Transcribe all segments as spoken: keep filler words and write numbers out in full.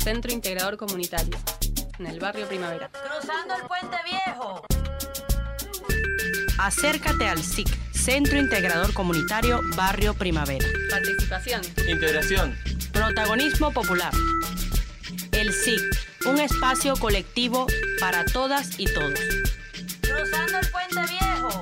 Centro Integrador Comunitario, en el barrio Primavera. Cruzando el Puente Viejo. Acércate al S I C, Centro Integrador Comunitario, barrio Primavera. Participación. Integración. Protagonismo popular. El S I C, un espacio colectivo para todas y todos. Cruzando el Puente Viejo.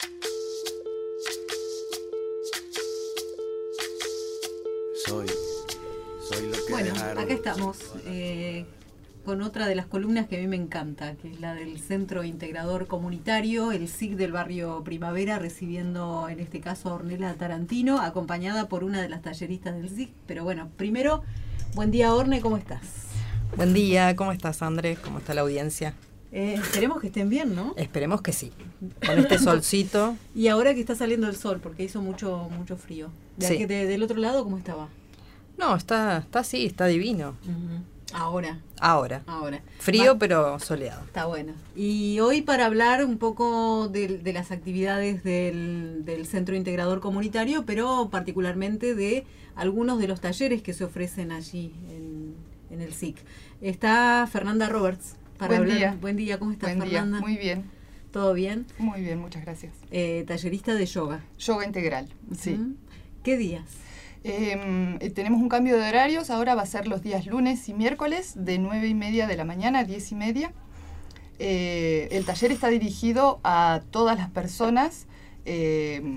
Soy, soy lo que Bueno, dejaron. acá estamos eh, con otra de las columnas que a mí me encanta, que es la del Centro Integrador Comunitario, el S I C del barrio Primavera, recibiendo en este caso a Ornella Tarantino, acompañada por una de las talleristas del S I C. Pero bueno, primero, buen día Orne, ¿cómo estás? Buen día, ¿cómo estás, Andrés? ¿Cómo está la audiencia? Eh, esperemos que estén bien, ¿no? Esperemos que sí. Con este solcito. Y ahora que está saliendo el sol, porque hizo mucho mucho frío. De Sí. aquí, de- del otro lado, ¿cómo estaba? No, está, está así, está divino. Ujú. Ahora, Ahora. ahora. Frío, Va- pero soleado. Está bueno. Y hoy para hablar un poco de, de las actividades del, del Centro Integrador Comunitario, pero particularmente de algunos de los talleres que se ofrecen allí en, en el S I C. Está Fernanda Roberts. Para Buen hablar. día. Buen día, ¿cómo estás, Buen día, Fernanda? muy bien, ¿Todo bien? muy bien, muchas gracias. Eh, tallerista de yoga. Yoga integral, sí. Ujú. ¿Qué días? Eh, eh, tenemos un cambio de horarios, ahora va a ser los días lunes y miércoles de nueve y media de la mañana a diez y media. Eh, el taller está dirigido a todas las personas eh,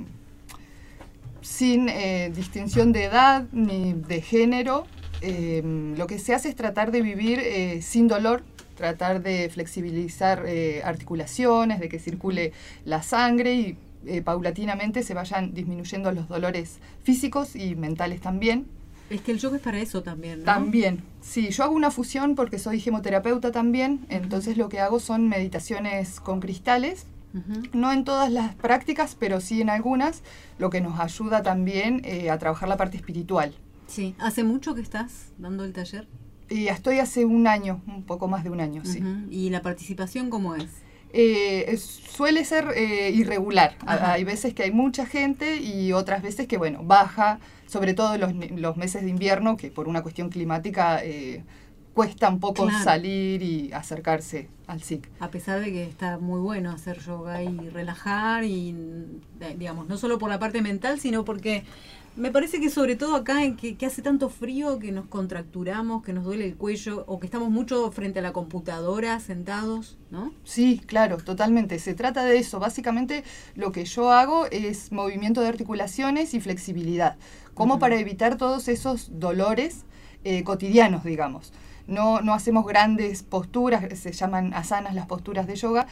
sin eh, distinción de edad ni de género. Eh, lo que se hace es tratar de vivir eh, sin dolor, tratar de flexibilizar eh, articulaciones, de que circule la sangre y eh, paulatinamente se vayan disminuyendo los dolores físicos y mentales también. Es que el yoga es para eso también, ¿no? También, sí, yo hago una fusión porque soy gemoterapeuta también, entonces lo que hago son meditaciones con cristales, Ujú. no en todas las prácticas, pero sí en algunas, lo que nos ayuda también eh, a trabajar la parte espiritual. Sí. ¿Hace mucho que estás dando el taller? Y estoy hace un año, un poco más de un año, sí. Ujú. ¿Y la participación cómo es? Eh, es- suele ser eh, irregular. A- Ajá. Hay veces que hay mucha gente y otras veces que, bueno, baja, sobre todo los, ne- los meses de invierno, que por una cuestión climática eh, cuesta un poco Claro. salir y acercarse al S I C. A pesar de que está muy bueno hacer yoga y relajar y, eh, digamos, no solo por la parte mental, sino porque me parece que sobre todo acá en que, que hace tanto frío que nos contracturamos, que nos duele el cuello o que estamos mucho frente a la computadora sentados, ¿no? Sí, claro, totalmente. Se trata de eso. Básicamente lo que yo hago es movimiento de articulaciones y flexibilidad, como Ujú. para evitar todos esos dolores eh, cotidianos, digamos. No, no hacemos grandes posturas, se llaman asanas las posturas de yoga,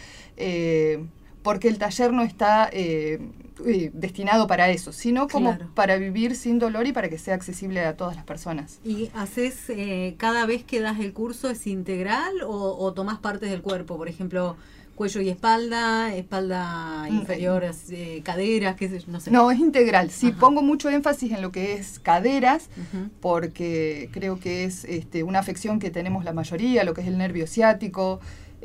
eh, porque el taller no está eh, eh, destinado para eso, sino como Claro. para vivir sin dolor y para que sea accesible a todas las personas. ¿Y haces, eh, cada vez que das el curso, es integral o, o tomás partes del cuerpo? Por ejemplo, cuello y espalda, espalda Mm, inferior, eh, caderas, qué sé yo, no sé. No, es integral. Sí, Ajá. pongo mucho énfasis en lo que es caderas, Ujú. porque creo que es este, una afección que tenemos la mayoría, lo que es el nervio ciático,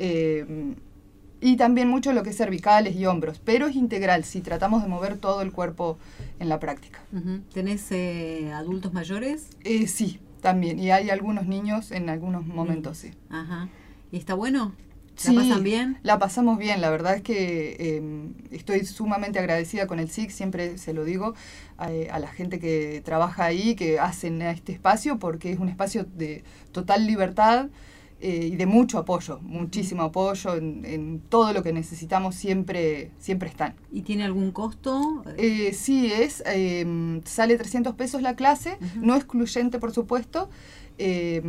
eh, y también mucho lo que es cervicales y hombros, pero es integral, si tratamos de mover todo el cuerpo en la práctica. Ujú. ¿Tenés eh, adultos mayores? Eh, sí, también, y hay algunos niños en algunos momentos, sí. Ajá. ¿Y está bueno? ¿La Sí, pasan bien? La pasamos bien, la verdad es que eh, estoy sumamente agradecida con el S I C, siempre se lo digo a, a la gente que trabaja ahí, que hacen este espacio, porque es un espacio de total libertad eh, y de mucho apoyo, muchísimo apoyo en, en todo lo que necesitamos, siempre, siempre están. ¿Y tiene algún costo? Eh, sí, es, eh, sale trescientos pesos la clase, Ujú. no excluyente por supuesto, eh,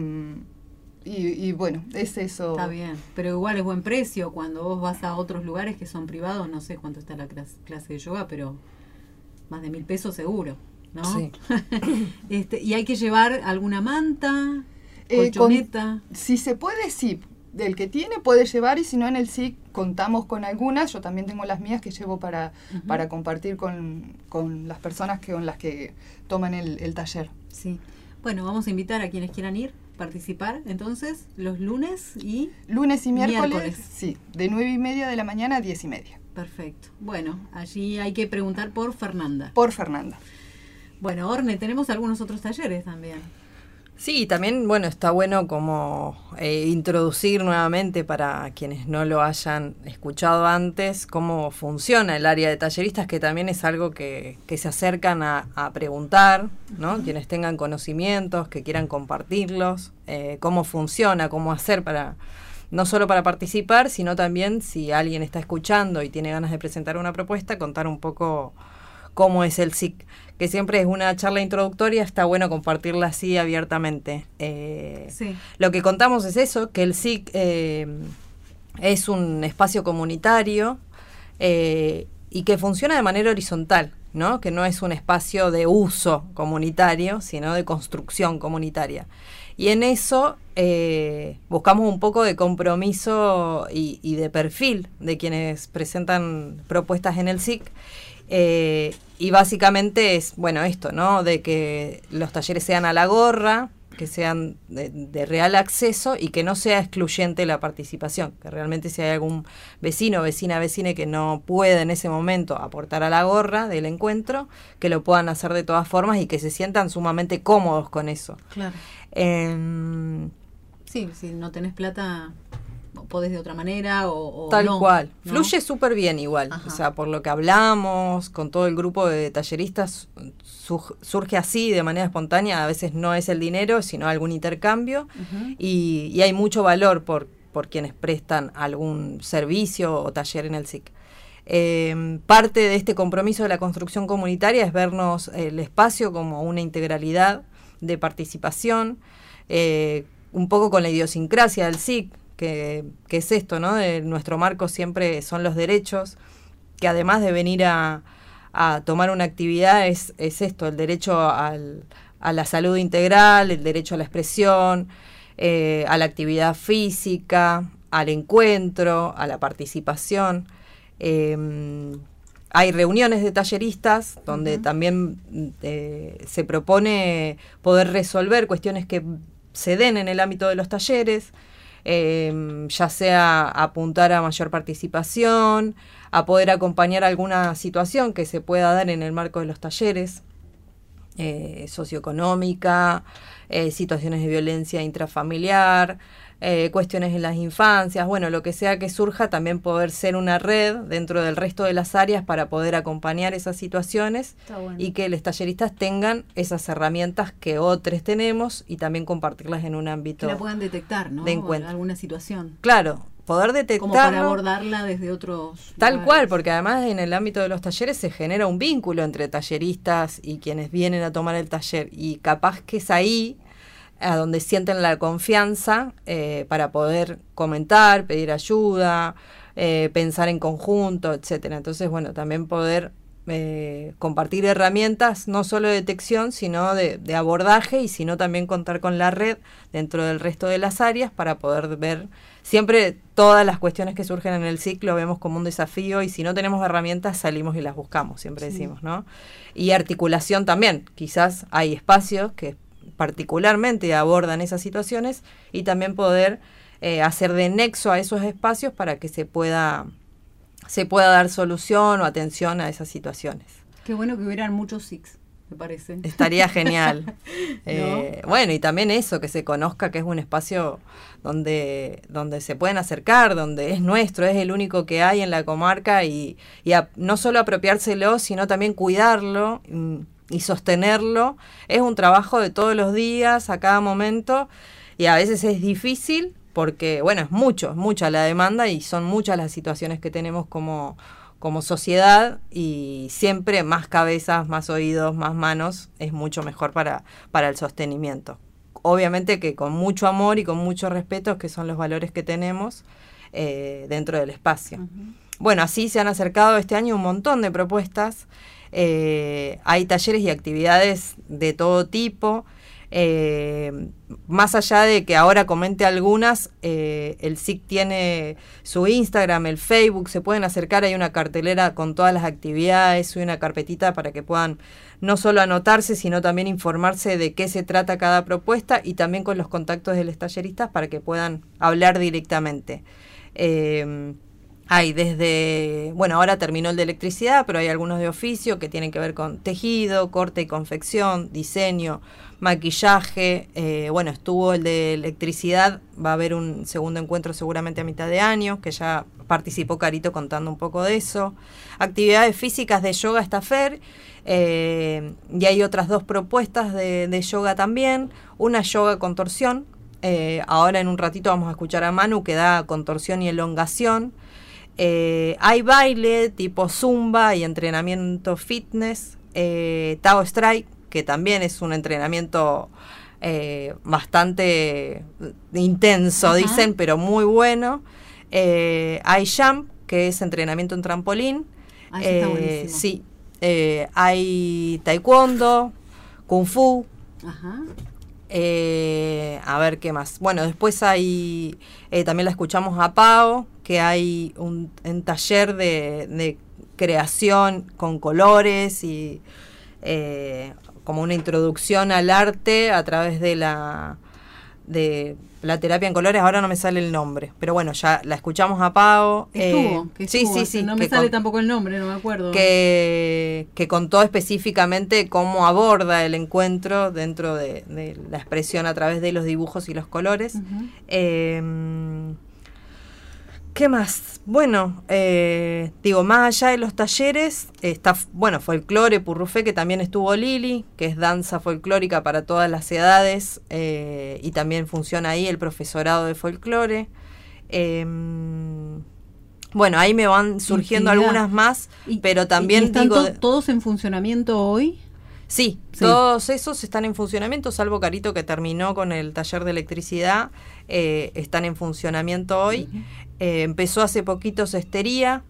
y, y bueno, es eso. Está bien, pero igual es buen precio. Cuando vos vas a otros lugares que son privados, no sé cuánto está la clase, clase de yoga, pero más de mil pesos seguro, ¿no? Sí. Este, ¿y hay que llevar alguna manta, Eh, con- colchoneta? Si se puede, sí. Del que tiene puede llevar y si no en el S I C contamos con algunas. Yo también tengo las mías que llevo para, Ujú. para compartir con, con las personas que, con las que toman el, el taller. Sí. Bueno, vamos a invitar a quienes quieran ir, participar, entonces, los lunes y... Lunes y miércoles, Miércoles. sí, de nueve y media de la mañana a diez y media. Perfecto. Bueno, allí hay que preguntar por Fernanda. Por Fernanda. Bueno, Orne, tenemos algunos otros talleres también. Sí, también, bueno, está bueno como eh, introducir nuevamente para quienes no lo hayan escuchado antes cómo funciona el área de talleristas, que también es algo que, que se acercan a, a preguntar, ¿no? Uh-huh. Quienes tengan conocimientos, que quieran compartirlos, eh, cómo funciona, cómo hacer para, no solo para participar, sino también si alguien está escuchando y tiene ganas de presentar una propuesta, contar un poco cómo es el S I C, que siempre es una charla introductoria, está bueno compartirla así abiertamente. Eh, sí. Lo que contamos es eso, que el S I C eh, es un espacio comunitario eh, y que funciona de manera horizontal, ¿no? Que no es un espacio de uso comunitario, sino de construcción comunitaria. Y en eso eh, buscamos un poco de compromiso y, y de perfil de quienes presentan propuestas en el S I C. Eh, y básicamente es, bueno, esto, ¿no? De que los talleres sean a la gorra, que sean de, de real acceso y que no sea excluyente la participación. Que realmente si hay algún vecino, vecina, vecine que no pueda en ese momento aportar a la gorra del encuentro, que lo puedan hacer de todas formas y que se sientan sumamente cómodos con eso. Claro. Eh, sí, si no tenés plata, podés de otra manera o, o tal no, cual. ¿no? Fluye súper bien igual. Ajá. O sea, por lo que hablamos, con todo el grupo de talleristas, su, surge así de manera espontánea. A veces no es el dinero, sino algún intercambio. Uh-huh. y, y hay mucho valor por, por quienes prestan algún servicio o taller en el S I C. Eh, parte de este compromiso de la construcción comunitaria es vernos el espacio como una integralidad de participación, eh, un poco con la idiosincrasia del S I C, que, que es esto, ¿no? De nuestro marco siempre son los derechos, que además de venir a, a tomar una actividad es, es esto, el derecho al, a la salud integral, el derecho a la expresión, eh, a la actividad física, al encuentro, a la participación. Eh, hay reuniones de talleristas donde uh-huh. también eh, se propone poder resolver cuestiones que se den en el ámbito de los talleres, eh, ya sea apuntar a mayor participación, a poder acompañar alguna situación que se pueda dar en el marco de los talleres, eh, socioeconómica, eh, situaciones de violencia intrafamiliar, Eh, cuestiones en las infancias, bueno, lo que sea que surja, también poder ser una red dentro del resto de las áreas para poder acompañar esas situaciones bueno. y que los talleristas tengan esas herramientas que otros tenemos y también compartirlas en un ámbito que la puedan detectar, ¿no? De encuentro. Alguna situación. Claro, poder detectarlo. Como para abordarla desde otros Tal lugares. cual, porque además en el ámbito de los talleres se genera un vínculo entre talleristas y quienes vienen a tomar el taller, y capaz que es ahí a donde sienten la confianza eh, para poder comentar, pedir ayuda, eh, pensar en conjunto, etcétera. Entonces, bueno, también poder eh, compartir herramientas, no solo de detección, sino de, de abordaje, y sino también contar con la red dentro del resto de las áreas para poder ver siempre todas las cuestiones que surgen en el ciclo, vemos como un desafío, y si no tenemos herramientas salimos y las buscamos, siempre sí. decimos, ¿no? Y articulación también, quizás hay espacios que particularmente abordan esas situaciones, y también poder eh, hacer de nexo a esos espacios para que se pueda se pueda dar solución o atención a esas situaciones. Qué bueno que hubieran muchos S I Cs, me parece. Estaría genial. ¿No? eh, bueno, y también eso, que se conozca que es un espacio donde, donde se pueden acercar, donde es nuestro, es el único que hay en la comarca, y, y a, no solo apropiárselo, sino también cuidarlo y, y sostenerlo. Es un trabajo de todos los días, a cada momento, y a veces es difícil porque, bueno, es mucho, es mucha la demanda y son muchas las situaciones que tenemos como, como sociedad, y siempre más cabezas, más oídos, más manos es mucho mejor para, para el sostenimiento. Obviamente que con mucho amor y con mucho respeto, que son los valores que tenemos eh, dentro del espacio. Uh-huh. Bueno, así se han acercado este año un montón de propuestas. Eh, hay talleres y actividades de todo tipo. Eh, más allá de que ahora comente algunas, eh, el S I C tiene su Instagram, el Facebook, se pueden acercar, hay una cartelera con todas las actividades, hay una carpetita para que puedan no solo anotarse, sino también informarse de qué se trata cada propuesta, y también con los contactos de los talleristas para que puedan hablar directamente. Eh, hay desde, bueno, ahora terminó el de electricidad, pero hay algunos de oficio que tienen que ver con tejido, corte y confección, diseño, maquillaje. Eh, bueno, estuvo el de electricidad, va a haber un segundo encuentro seguramente a mitad de año, que ya participó Carito contando un poco de eso. Actividades físicas de yoga está Fer, eh, y hay otras dos propuestas de, de yoga también. Una yoga con torsión, eh, ahora en un ratito vamos a escuchar a Manu que da contorsión y elongación. Eh, hay baile tipo zumba y entrenamiento fitness, eh, Tao Strike, que también es un entrenamiento eh, bastante intenso, ajá, dicen, pero muy bueno. Eh, hay jump, que es entrenamiento en trampolín. Ah, eso está buenísimo. Sí, eh, hay taekwondo, kung fu. Ajá. Eh, a ver qué más. Bueno, después hay, eh, también la escuchamos a Pau, que hay un, un taller de, de creación con colores y eh, como una introducción al arte a través de la de la terapia en colores. Ahora no me sale el nombre, pero bueno, ya la escuchamos a Pau. Estuvo, eh, que sí, estuvo, sí, sí, no me que sale con, tampoco el nombre, no me acuerdo. Que, que contó específicamente cómo aborda el encuentro dentro de, de la expresión a través de los dibujos y los colores. Uh-huh. eh, ¿Qué más? Bueno, eh, digo, más allá de los talleres, está, bueno, folclore, purrufé, que también estuvo Lili, que es danza folclórica para todas las edades, eh, y también funciona ahí el profesorado de folclore. Eh, bueno, ahí me van surgiendo Infinidad. algunas más, y, pero también ¿y están digo... To- ¿Todos en funcionamiento hoy? Sí, sí, todos esos están en funcionamiento, salvo Carito, que terminó con el taller de electricidad, eh, están en funcionamiento hoy. Uh-huh. Eh, empezó hace poquito cestería,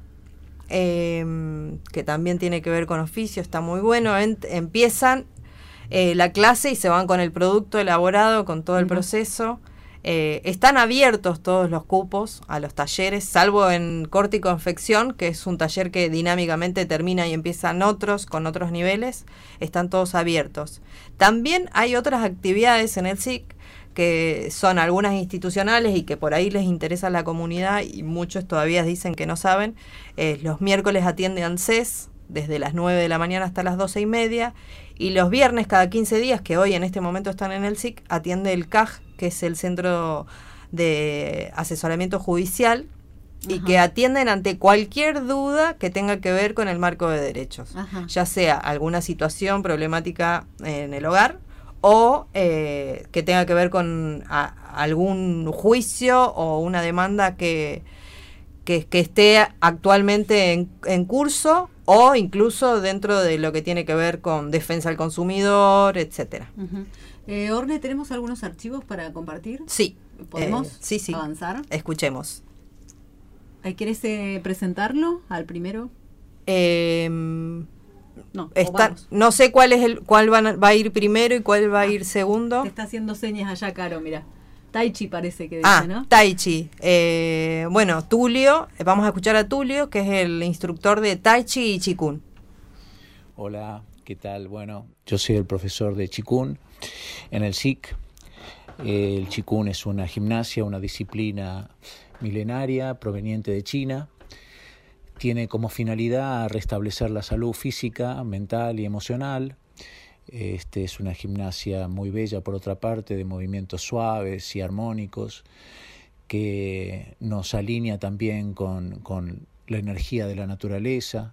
eh, que también tiene que ver con oficio, está muy bueno. En, empiezan eh, la clase y se van con el producto elaborado, con todo el uh-huh. proceso. Eh, están abiertos todos los cupos a los talleres, salvo en corte y confección, que es un taller que dinámicamente termina y empiezan otros con otros niveles. Están todos abiertos. También hay otras actividades en el S I C que son algunas institucionales y que por ahí les interesa a la comunidad, y muchos todavía dicen que no saben. Eh, los miércoles atiende ANSES desde las nueve de la mañana hasta las doce y media, y los viernes cada quince días, que hoy en este momento están en el S I C, atiende el C A J, que es el Centro de Asesoramiento Judicial, y Ajá. que atienden ante cualquier duda que tenga que ver con el marco de derechos, Ajá. ya sea alguna situación problemática en el hogar, o eh, que tenga que ver con a, algún juicio o una demanda que, que, que esté actualmente en, en curso, o incluso dentro de lo que tiene que ver con defensa del consumidor, etcétera. Uh-huh. eh, Orne, ¿tenemos algunos archivos para compartir? Sí. ¿Podemos eh, sí, sí. avanzar? Escuchemos. ¿Quieres eh, presentarlo al primero? Eh, No, está, no sé cuál es el cuál van a, va a ir primero y cuál va a ir segundo. Te está haciendo señas allá, Caro, mira. Tai Chi parece que dice, ah, ¿no? Tai Chi. Eh, bueno, Tulio, vamos a escuchar a Tulio, que es el instructor de Tai Chi y Qigong. Hola, ¿qué tal? Bueno, yo soy el profesor de Qigong en el S I C. El Qigong es una gimnasia, una disciplina milenaria proveniente de China. Tiene como finalidad restablecer la salud física, mental y emocional. Este es una gimnasia muy bella, por otra parte, de movimientos suaves y armónicos, que nos alinea también con, con la energía de la naturaleza.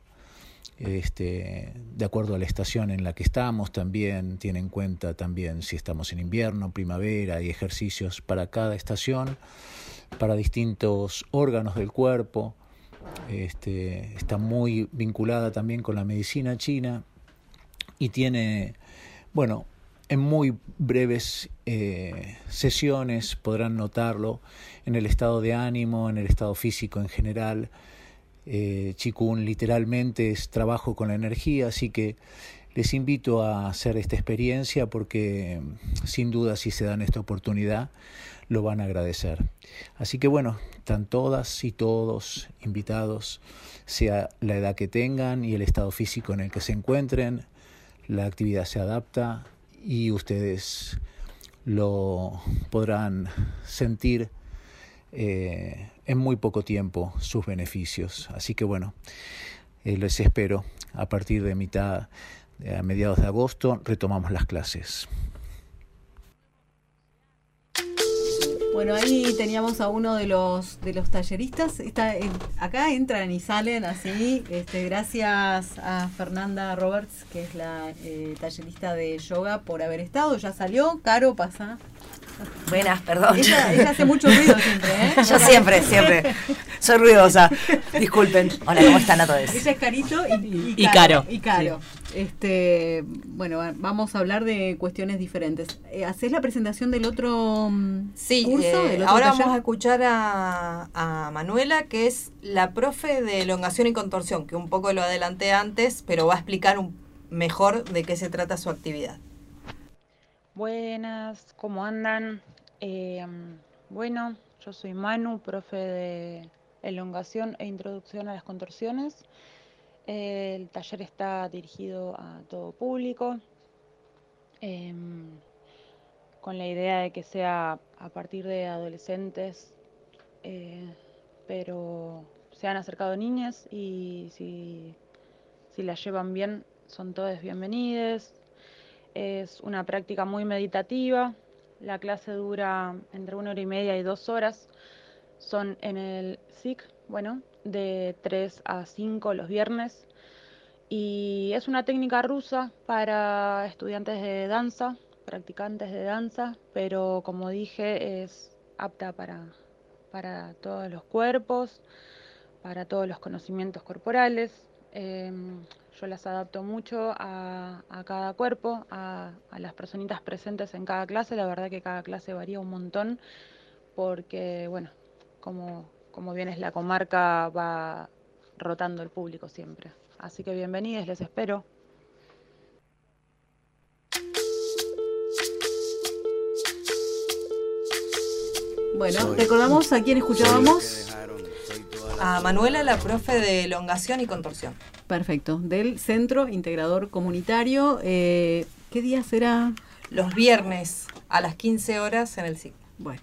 Este, de acuerdo a la estación en la que estamos, también tiene en cuenta también si estamos en invierno, primavera, y ejercicios para cada estación, para distintos órganos del cuerpo. Este, está muy vinculada también con la medicina china y tiene, bueno, en muy breves eh, sesiones podrán notarlo en el estado de ánimo, en el estado físico en general. Eh, Qigong literalmente es trabajo con la energía, así que les invito a hacer esta experiencia porque sin duda si se dan esta oportunidad lo van a agradecer. Así que bueno, están todas y todos invitados, sea la edad que tengan y el estado físico en el que se encuentren. La actividad se adapta y ustedes lo podrán sentir eh, en muy poco tiempo sus beneficios. Así que bueno, eh, les espero a partir de mitad, a mediados de agosto, retomamos las clases. Bueno, ahí teníamos a uno de los de los talleristas. Está en, acá entran y salen así. Este, gracias a Fernanda Roberts, que es la eh, tallerista de yoga, por haber estado. Ya salió. Caro, pasa. Buenas, perdón. Ella, ella hace mucho ruido siempre, ¿eh? Yo siempre, siempre. Soy ruidosa. Disculpen. Hola, ¿cómo están a todos? Ella es Carito y, y Caro. Y Caro. Sí. Este, bueno, vamos a hablar de cuestiones diferentes. Eh, ¿Hacés la presentación del otro sí, curso? Eh, del otro ahora taller? vamos a escuchar a, a Manuela, que es la profe de elongación y contorsión, que un poco lo adelanté antes, pero va a explicar un, mejor de qué se trata su actividad. Buenas, ¿cómo andan? Eh, bueno, yo soy Manu, profe de elongación e introducción a las contorsiones. Eh, el taller está dirigido a todo público, eh, con la idea de que sea a partir de adolescentes, eh, pero se han acercado niñas y si, si las llevan bien, son todas bienvenidas. Es una práctica muy meditativa. La clase dura entre una hora y media y dos horas. Son en el S I C, bueno, de tres a cinco los viernes. Y es una técnica rusa para estudiantes de danza, practicantes de danza, pero como dije, es apta para, para todos los cuerpos, para todos los conocimientos corporales. Eh, Yo las adapto mucho a, a cada cuerpo, a, a las personitas presentes en cada clase. La verdad que cada clase varía un montón porque, bueno, como, como bien es la comarca, va rotando el público siempre. Así que bienvenidos, les espero. Bueno, Soy- recordamos a quién escuchábamos. A Manuela, la profe de elongación y contorsión. Perfecto, del Centro Integrador Comunitario. Eh, ¿Qué día será? Los viernes a las quince horas en el S I C. Bueno,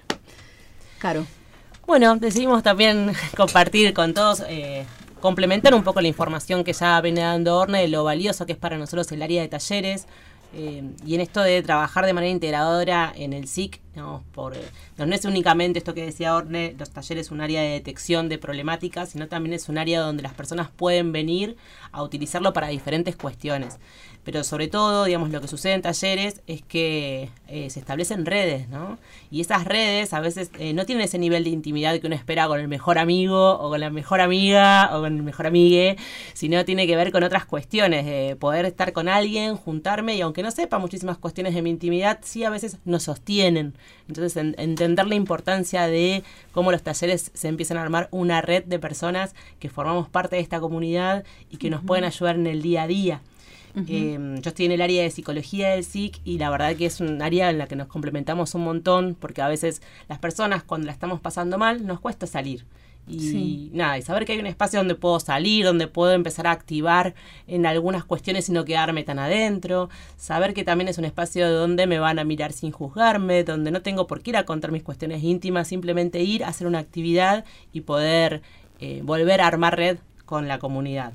Caro. Bueno, decidimos también compartir con todos, eh, complementar un poco la información que ya viene dando Orne de lo valioso que es para nosotros el área de talleres. Eh, y en esto de trabajar de manera integradora en el S I C, digamos, por, eh, no es únicamente esto que decía Orne, los talleres un área de detección de problemáticas, sino también es un área donde las personas pueden venir a utilizarlo para diferentes cuestiones. Pero sobre todo, digamos, lo que sucede en talleres es que eh, se establecen redes, ¿no? Y esas redes a veces eh, no tienen ese nivel de intimidad que uno espera con el mejor amigo o con la mejor amiga o con el mejor amigue, sino tiene que ver con otras cuestiones, de poder estar con alguien, juntarme y aunque no sepa muchísimas cuestiones de mi intimidad, sí a veces nos sostienen. Entonces, en, entender la importancia de cómo los talleres se empiezan a armar una red de personas que formamos parte de esta comunidad y que nos Uh-huh. pueden ayudar en el día a día. Uh-huh. Eh, yo estoy en el área de psicología del S I C y la verdad que es un área en la que nos complementamos un montón porque a veces las personas cuando la estamos pasando mal nos cuesta salir. Y Sí. nada, y saber que hay un espacio donde puedo salir, donde puedo empezar a activar en algunas cuestiones y no quedarme tan adentro, saber que también es un espacio donde me van a mirar sin juzgarme, donde no tengo por qué ir a contar mis cuestiones íntimas, simplemente ir a hacer una actividad y poder eh, volver a armar red con la comunidad.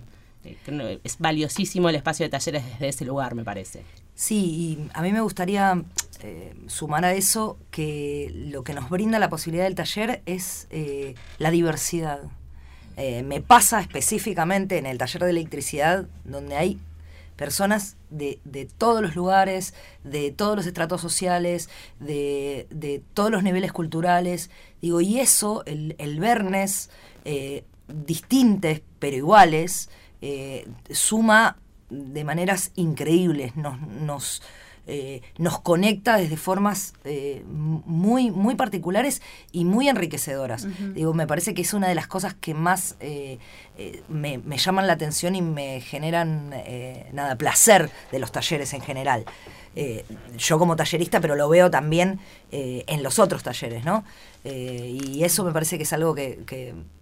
Eh, es valiosísimo el espacio de talleres desde ese lugar, me parece. Sí, y a mí me gustaría eh, sumar a eso que lo que nos brinda la posibilidad del taller es eh, la diversidad. Eh, me pasa específicamente en el taller de electricidad, donde hay personas de, de todos los lugares, de todos los estratos sociales, de, de todos los niveles culturales. Digo, y eso, el, el vernos eh, distintos pero iguales, eh, suma de maneras increíbles, nos, nos, eh, nos conecta desde formas eh, muy, muy particulares y muy enriquecedoras. Uh-huh. Digo, me parece que es una de las cosas que más eh, eh, me, me llaman la atención y me generan eh, nada, placer de los talleres en general. Eh, yo como tallerista, pero lo veo también eh, en los otros talleres, ¿no? Eh, y eso me parece que es algo que, que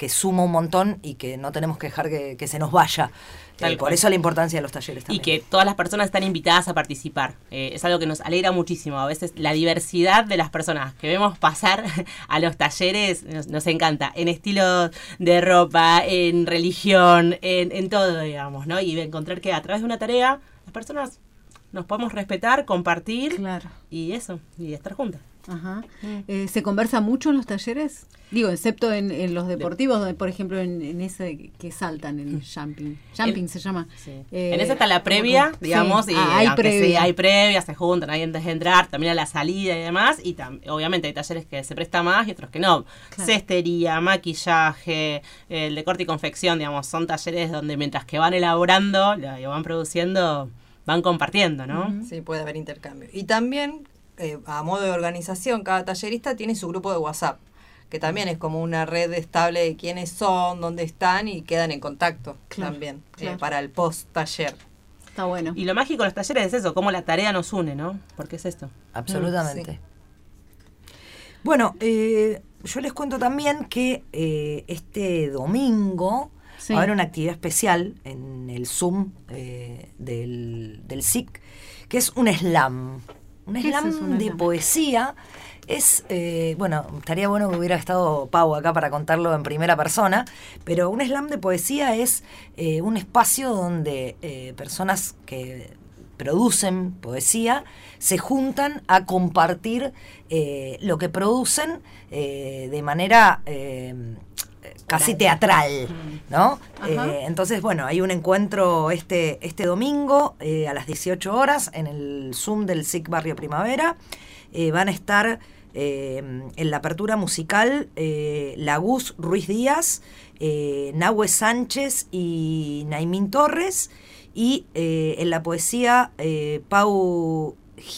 que suma un montón y que no tenemos que dejar que, que se nos vaya. Eh, por eso la importancia de los talleres también. Y que todas las personas están invitadas a participar. Eh, es algo que nos alegra muchísimo. A veces la diversidad de las personas que vemos pasar a los talleres nos, nos encanta. En estilo de ropa, en religión, en, en todo, digamos, ¿no? Y encontrar que a través de una tarea las personas nos podemos respetar, compartir, claro, y eso, y estar juntas. Ajá. Eh, ¿Se conversa mucho en los talleres? Digo, excepto en, en los deportivos, donde, por ejemplo, en, en ese que saltan, en jumping. Jumping en, se llama. Sí. Eh, en ese está la previa, sí. digamos, y ah, hay previa. Sí, hay previa, se juntan ahí antes de entrar, también a la salida y demás, y tam, obviamente hay talleres que se presta más y otros que no. Claro. Cestería, maquillaje, el de corte y confección, digamos, son talleres donde mientras que van elaborando, lo van produciendo, van compartiendo, ¿no? Uh-huh. Sí, puede haber intercambio. Y también, eh, a modo de organización, cada tallerista tiene su grupo de WhatsApp, que también es como una red estable de quiénes son, dónde están y quedan en contacto, claro, también, claro, eh, para el post-taller. Está bueno. Y lo mágico de los talleres es eso, cómo la tarea nos une, ¿no? Porque es esto. Absolutamente. Sí. Bueno, eh, yo les cuento también que eh, este domingo sí. va a haber una actividad especial en el Zoom eh, del, del S I C, que es un slam. Un slam es un de slam? poesía. Es, eh, bueno, estaría bueno que hubiera estado Pau acá para contarlo en primera persona, pero un slam de poesía es eh, un espacio donde eh, personas que producen poesía se juntan a compartir eh, lo que producen eh, de manera eh, casi teatral, ¿no? Eh, entonces, bueno, hay un encuentro este, este domingo eh, a las dieciocho horas en el Zoom del S I C Barrio Primavera. Eh, van a estar eh, en la apertura musical eh, Laguz Ruiz Díaz, eh, Nahue Sánchez y Naimín Torres, y eh, en la poesía eh, Pau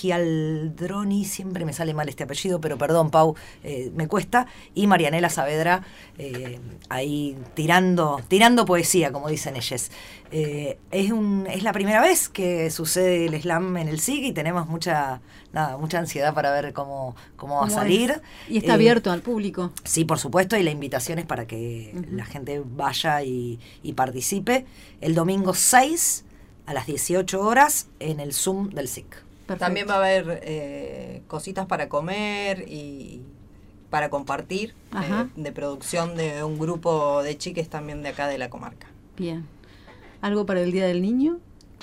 Gialdroni, siempre me sale mal este apellido, pero perdón, Pau, eh, me cuesta, y Marianela Saavedra, eh, ahí tirando, tirando poesía, como dicen ellas. Eh, es un, es la primera vez que sucede el slam en el S I C y tenemos mucha, nada, mucha ansiedad para ver cómo, cómo va a salir. Es? Y está eh, abierto al público. Sí, por supuesto, y la invitación es para que uh-huh. la gente vaya y, y participe el domingo seis a las dieciocho horas en el Zoom del S I C. Perfecto. También va a haber eh, cositas para comer y para compartir, eh, de producción de un grupo de chiques también de acá de la comarca. Bien. ¿Algo para el Día del Niño?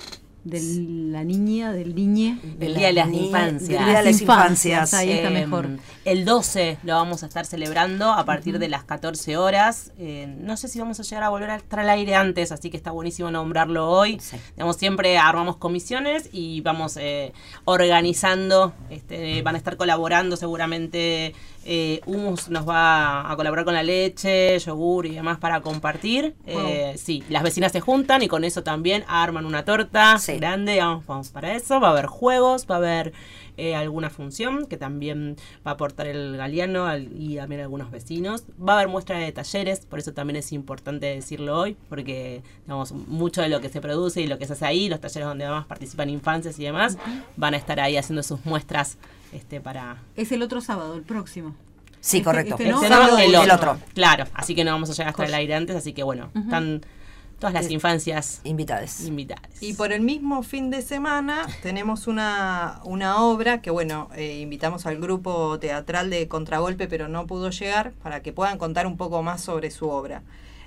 De la niña, del niñe. Del Día de las Infancias. Del Día de las Infancias. Ahí está eh, mejor. El doce lo vamos a estar celebrando a partir uh-huh. de las catorce horas. Eh, no sé si vamos a llegar a volver a estar al aire antes, así que está buenísimo nombrarlo hoy. Sí. Digamos, siempre armamos comisiones y vamos eh, organizando. Este, van a estar colaborando seguramente. Eh, Humus nos va a colaborar con la leche, yogur y demás para compartir. Wow. Eh, sí, las vecinas se juntan y con eso también arman una torta sí. grande. Vamos, vamos para eso. Va a haber juegos, va a haber eh, alguna función que también va a aportar el Galeano al, y también algunos vecinos. Va a haber muestra de talleres, por eso también es importante decirlo hoy, porque digamos, mucho de lo que se produce y lo que se hace ahí, los talleres donde además participan infancias y demás, uh-huh. van a estar ahí haciendo sus muestras. Este para Es el otro sábado, el próximo. Sí, este, correcto. Este no, este no, el, otro. el otro. Claro, así que no vamos a llegar hasta el aire antes, así que bueno, uh-huh. están todas las infancias invitadas. invitadas. Y por el mismo fin de semana tenemos una, una obra que, bueno, eh, invitamos al grupo teatral de Contragolpe, pero no pudo llegar, para que puedan contar un poco más sobre su obra.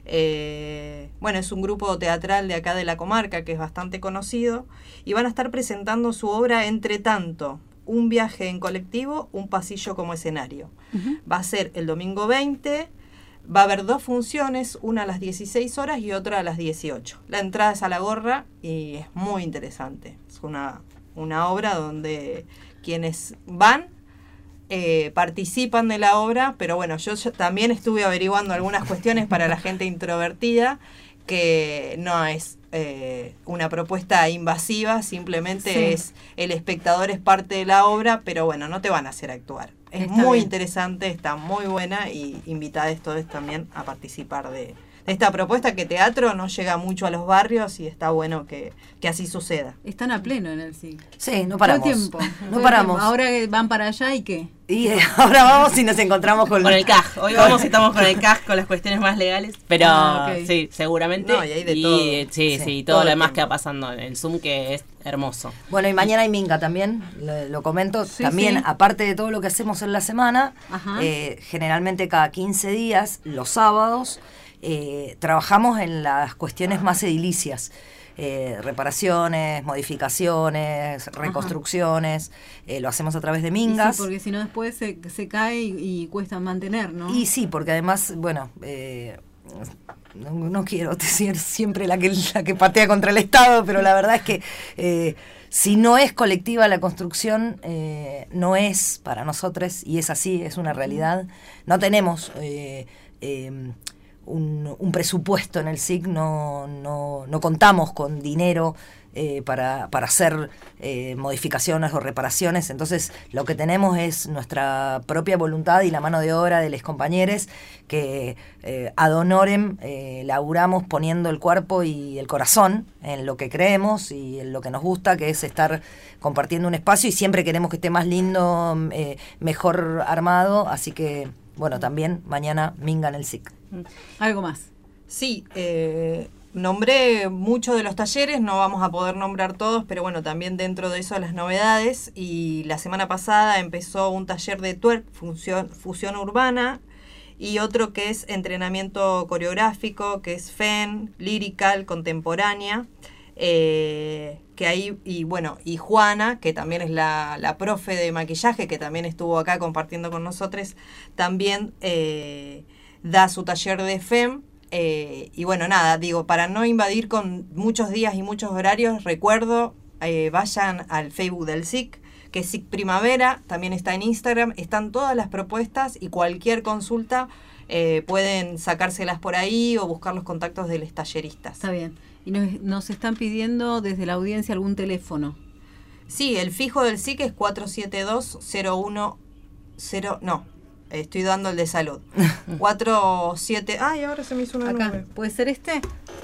Eh, bueno, es un grupo teatral de acá de la comarca que es bastante conocido y van a estar presentando su obra Entre Tanto, un viaje en colectivo, un pasillo como escenario. Uh-huh. Va a ser el domingo veinte, va a haber dos funciones, una a las dieciséis horas y otra a las dieciocho. La entrada es a la gorra y es muy interesante. Es una, una obra donde quienes van eh, participan de la obra, pero bueno, yo, yo también estuve averiguando algunas cuestiones para la gente introvertida, que no es eh, una propuesta invasiva, simplemente sí. es el espectador es parte de la obra, pero bueno, no te van a hacer actuar. Es está muy bien. Interesante, está muy buena y invitadas todos también a participar de, de esta propuesta, que teatro no llega mucho a los barrios y está bueno que, que así suceda. Están a pleno en el S I C. Sí, no paramos. Todo el tiempo. No paramos. Tiempo. Ahora van para allá y ¿qué? Y eh, ahora vamos y nos encontramos con, con el C A J. Hoy vamos y estamos con el C A J, con las cuestiones más legales. Pero ah, okay. sí, seguramente. No, y hay de y, todo. Sí, sí, sí, y todo, todo lo demás tiempo. que va pasando en el Zoom, que es hermoso. Bueno, y mañana hay Minga también, lo, lo comento. Sí, también, sí. aparte de todo lo que hacemos en la semana, Ajá. eh, generalmente cada quince días, los sábados, eh, trabajamos en las cuestiones más edilicias. Eh, reparaciones, modificaciones, reconstrucciones, eh, lo hacemos a través de mingas. Sí, porque si no después se, se cae y, y cuesta mantener, ¿no? Y sí, porque además, bueno, eh, no, no quiero decir siempre la que, la que patea contra el Estado, pero la verdad es que eh, si no es colectiva la construcción, eh, no es para nosotros, y es así, es una realidad. No tenemos... Eh, eh, Un, un presupuesto en el S I C, no, no, no contamos con dinero eh, para, para hacer eh, modificaciones o reparaciones, entonces lo que tenemos es nuestra propia voluntad y la mano de obra de los compañeros que eh, ad honorem eh, laburamos poniendo el cuerpo y el corazón en lo que creemos y en lo que nos gusta, que es estar compartiendo un espacio, y siempre queremos que esté más lindo, eh, mejor armado, así que bueno, también mañana Minga en el S I C. Algo más. Sí, eh, nombré muchos de los talleres, no vamos a poder nombrar todos, pero bueno, también dentro de eso las novedades. Y la semana pasada empezó un taller de twerk, fusión, fusión urbana, y otro que es entrenamiento coreográfico, que es F E N, lyrical, contemporánea. Eh, que ahí, y bueno, y Juana, que también es la, la profe de maquillaje, que también estuvo acá compartiendo con nosotros, también eh, da su taller de F E M. Eh, y bueno, nada, digo, para no invadir con muchos días y muchos horarios, recuerdo, eh, vayan al Facebook del S I C, que es S I C Primavera, también está en Instagram, están todas las propuestas y cualquier consulta eh, pueden sacárselas por ahí o buscar los contactos de los talleristas. Está bien. Y nos, nos están pidiendo desde la audiencia algún teléfono. Sí, el fijo del S I C es cuatro siete dos cero uno cero, no, estoy dando el de salud. cuatro siete, ay, ahora se me hizo una Acá, nube. ¿puede ser este?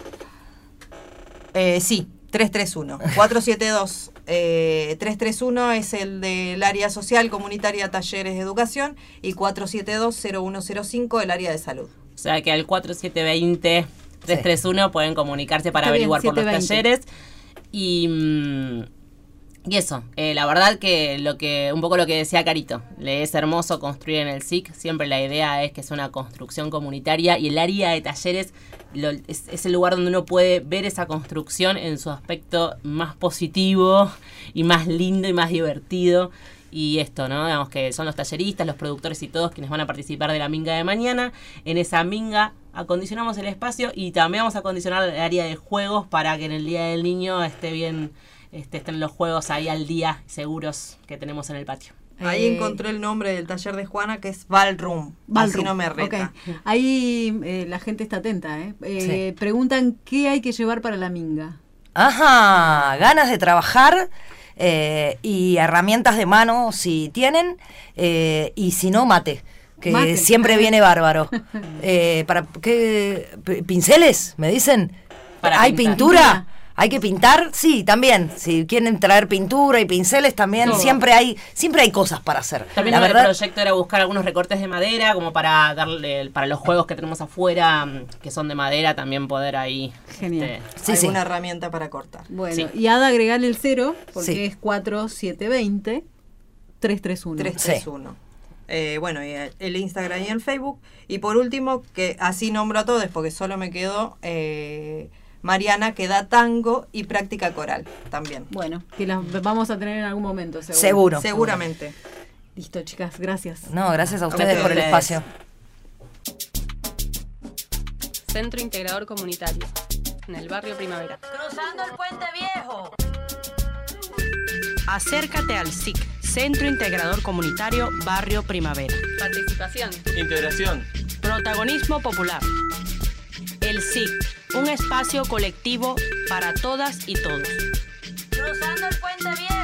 Eh, sí, tres tres uno. cuatro siete dos, eh, tres tres uno es el del área social, comunitaria, talleres de educación, y cuatro siete dos cero uno cero cinco el área de salud. O sea que al cuatro siete dos cero tres tres uno sí. Pueden comunicarse para Está averiguar bien, por los talleres. Y, y eso, eh, la verdad que lo que un poco lo que decía Carito, le es hermoso construir en el S I C. Siempre la idea es que es una construcción comunitaria, y el área de talleres lo, es, es el lugar donde uno puede ver esa construcción en su aspecto más positivo y más lindo y más divertido. Y esto, ¿no? Digamos que son los talleristas, los productores y todos quienes van a participar de la minga de mañana. En esa minga acondicionamos el espacio y también vamos a acondicionar el área de juegos para que en el Día del Niño esté bien, este, estén los juegos ahí al día, seguros, que tenemos en el patio. Ahí Eh, encontré el nombre del taller de Juana, que es Ballroom. Ballroom. Así no me reta. Okay. Ahí eh, la gente está atenta, ¿eh? Eh, Sí. Preguntan qué hay que llevar para la minga. Ajá, ganas de trabajar eh, y herramientas de mano si tienen, eh, y si no, mate, que Mate. siempre viene bárbaro. Eh, para qué p- pinceles, me dicen. Para ¿Hay pintar. pintura? ¿Hay que pintar? Sí, también. Si quieren traer pintura y pinceles también, Todo. siempre hay siempre hay cosas para hacer. También La el verdad, proyecto era buscar algunos recortes de madera, como para darle, para los juegos que tenemos afuera, que son de madera, también poder ahí. Genial. este, sí, sí. Alguna herramienta para cortar. Bueno, Sí. y Ada, agregarle el cero, porque Sí. es cuatro siete dos cero tres tres uno. tres tres uno. Eh, bueno, y el- el Instagram y el Facebook. Y por último, que así nombro a todos, porque solo me quedó eh, Mariana, que da tango y práctica coral también. Bueno, que las vamos a tener en algún momento, seguro. Seguro. Seguramente. Listo, chicas, gracias. No, gracias a ustedes Gracias a por el ustedes. espacio. Centro Integrador Comunitario, en el barrio Primavera. Cruzando el puente viejo. Acércate al S I C, Centro Integrador Comunitario Barrio Primavera. Participación. Integración. Protagonismo popular. El S I C, un espacio colectivo para todas y todos. Cruzando el puente viejo.